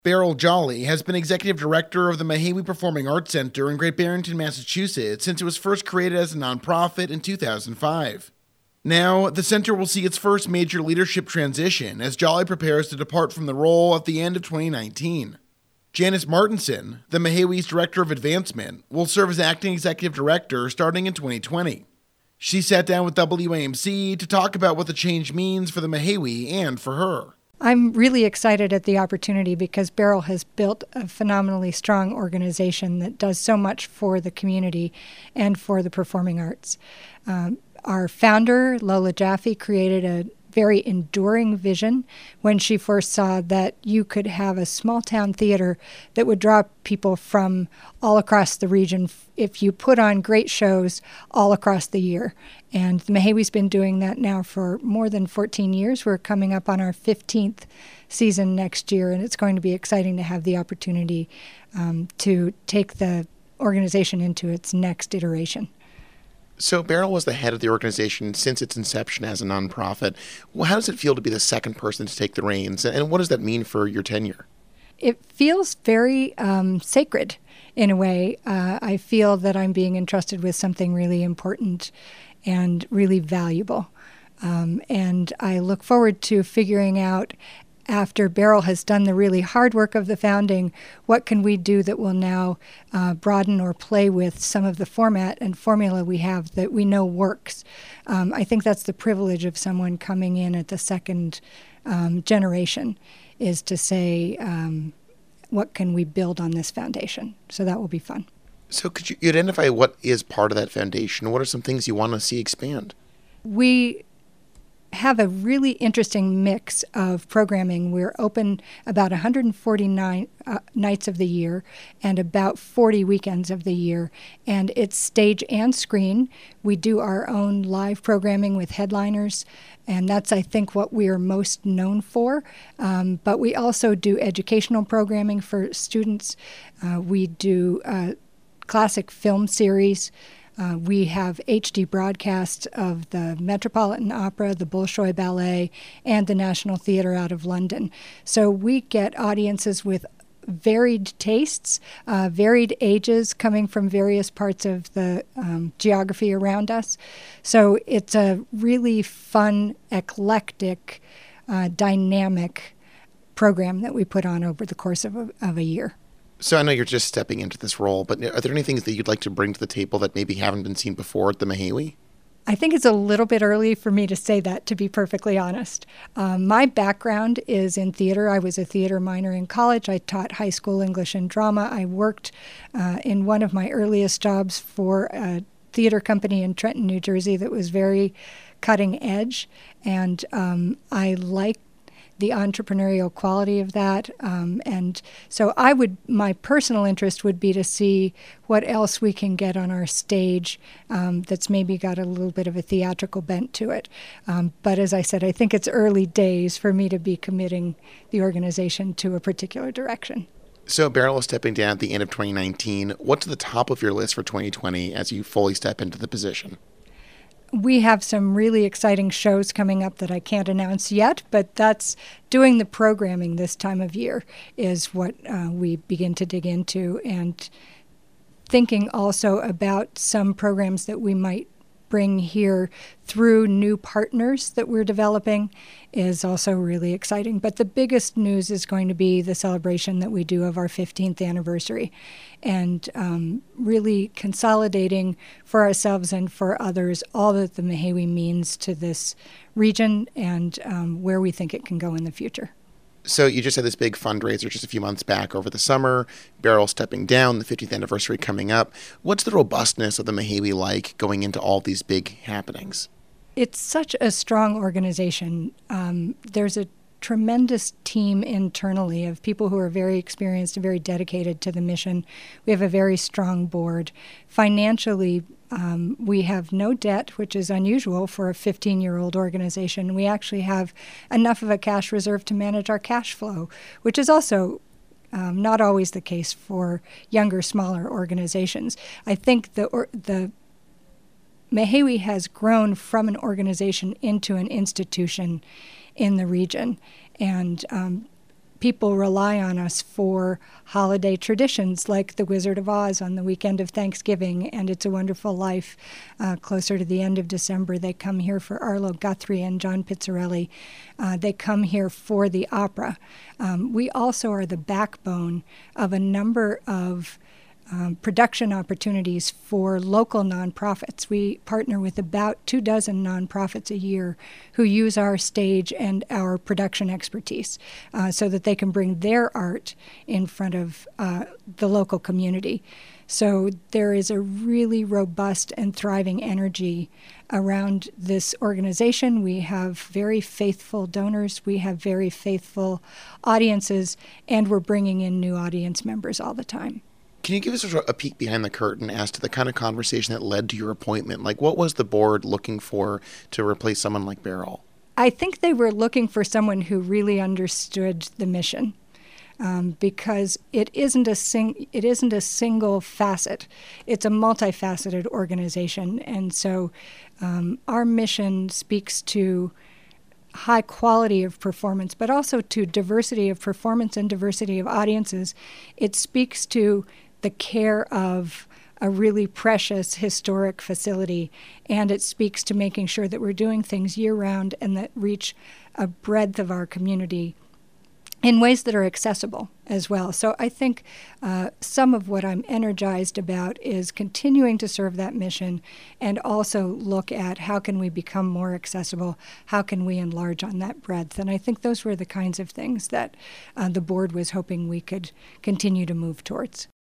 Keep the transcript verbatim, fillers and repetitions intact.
Beryl Jolly has been executive director of the Mehawi Performing Arts Center in Great Barrington, Massachusetts, since it was first created as a nonprofit in two thousand five. Now, the center will see its first major leadership transition as Jolly prepares to depart from the role at the end of twenty nineteen. Janice Martinson, the Mehawi's Director of Advancement, will serve as acting executive director starting in twenty twenty. She sat down with W A M C to talk about what the change means for the Mehawi and for her. I'm really excited at the opportunity because Beryl has built a phenomenally strong organization that does so much for the community and for the performing arts. Um, our founder, Lola Jaffe, created a very enduring vision when she first saw that you could have a small town theater that would draw people from all across the region if you put on great shows all across the year. And the Mehawi's been doing that now for more than fourteen years. We're coming up on our fifteenth season next year, and it's going to be exciting to have the opportunity um, to take the organization into its next iteration. So Beryl was the head of the organization since its inception as a nonprofit. Well, how does it feel to be the second person to take the reins, and what does that mean for your tenure? It feels very um, sacred in a way. Uh, I feel that I'm being entrusted with something really important and really valuable. Um, and I look forward to figuring out, after Beryl has done the really hard work of the founding, what can we do that will now uh, broaden or play with some of the format and formula we have that we know works. Um, I think that's the privilege of someone coming in at the second um, generation, is to say, um, what can we build on this foundation? So that will be fun. So could you identify what is part of that foundation? What are some things you want to see expand? We have a really interesting mix of programming. We're open about one hundred forty-nine uh, nights of the year and about forty weekends of the year. And it's stage and screen. We do our own live programming with headliners, and that's, I think, what we are most known for. Um, but we also do educational programming for students. Uh, we do uh, classic film series. Uh, we have H D broadcasts of the Metropolitan Opera, the Bolshoi Ballet, and the National Theatre out of London. So we get audiences with varied tastes, uh, varied ages, coming from various parts of the um, geography around us. So it's a really fun, eclectic, uh, dynamic program that we put on over the course of a, of a year. So I know you're just stepping into this role, but are there any things that you'd like to bring to the table that maybe haven't been seen before at the Mehawi? I think it's a little bit early for me to say that, to be perfectly honest. Um, my background is in theater. I was a theater minor in college. I taught high school English and drama. I worked uh, in one of my earliest jobs for a theater company in Trenton, New Jersey that was very cutting edge, and um, I like the entrepreneurial quality of that. Um, and so I would, my personal interest would be to see what else we can get on our stage um, that's maybe got a little bit of a theatrical bent to it. Um, but as I said, I think it's early days for me to be committing the organization to a particular direction. So Beryl is stepping down at the end of twenty nineteen. What's at the top of your list for twenty twenty as you fully step into the position? We have some really exciting shows coming up that I can't announce yet, but that's doing the programming this time of year is what uh, we begin to dig into, and thinking also about some programs that we might bring here through new partners that we're developing is also really exciting. But the biggest news is going to be the celebration that we do of our fifteenth anniversary, and um, really consolidating for ourselves and for others all that the Mehawi means to this region and um, where we think it can go in the future. So you just had this big fundraiser just a few months back over the summer, Beryl stepping down, the fiftieth anniversary coming up. What's the robustness of the Mehawi like going into all these big happenings? It's such a strong organization. Um, there's a tremendous team internally of people who are very experienced and very dedicated to the mission. We have a very strong board. Financially, um, we have no debt, which is unusual for a fifteen-year-old organization. We actually have enough of a cash reserve to manage our cash flow, which is also um, not always the case for younger, smaller organizations. I think the or, the Mehawi has grown from an organization into an institution in the region. And um, people rely on us for holiday traditions like The Wizard of Oz on the weekend of Thanksgiving and It's a Wonderful Life uh, closer to the end of December. They come here for Arlo Guthrie and John Pizzarelli. Uh, they come here for the opera. Um, we also are the backbone of a number of Um, production opportunities for local nonprofits. We partner with about two dozen nonprofits a year who use our stage and our production expertise uh, so that they can bring their art in front of uh, the local community. So there is a really robust and thriving energy around this organization. We have very faithful donors, we have very faithful audiences, and we're bringing in new audience members all the time. Can you give us a peek behind the curtain as to the kind of conversation that led to your appointment? Like, what was the board looking for to replace someone like Beryl? I think they were looking for someone who really understood the mission, um, because it isn't a sing- it isn't a single facet. It's a multifaceted organization, and so um, our mission speaks to high quality of performance, but also to diversity of performance and diversity of audiences. It speaks to the care of a really precious historic facility, and it speaks to making sure that we're doing things year-round and that reach a breadth of our community in ways that are accessible as well. So I think uh, some of what I'm energized about is continuing to serve that mission and also look at how can we become more accessible, how can we enlarge on that breadth. And I think those were the kinds of things that uh, the board was hoping we could continue to move towards.